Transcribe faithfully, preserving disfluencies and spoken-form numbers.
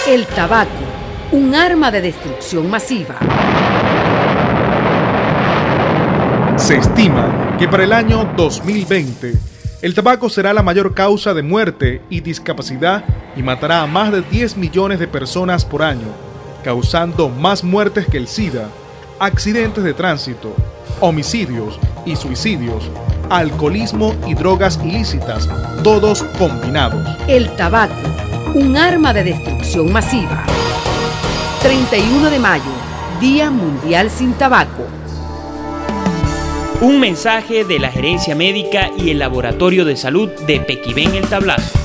El tabaco, un arma de destrucción masiva. Se estima que para el año dos mil veinte, el tabaco será la mayor causa de muerte y discapacidad y matará a más de diez millones de personas por año, causando más muertes que el SIDA, accidentes de tránsito, homicidios y suicidios, alcoholismo y drogas ilícitas, todos combinados. El tabaco, un arma de destrucción masiva. treinta y uno de mayo, Día Mundial sin Tabaco. Un mensaje de la Gerencia Médica y el Laboratorio de Salud de Pequibén El Tablazo.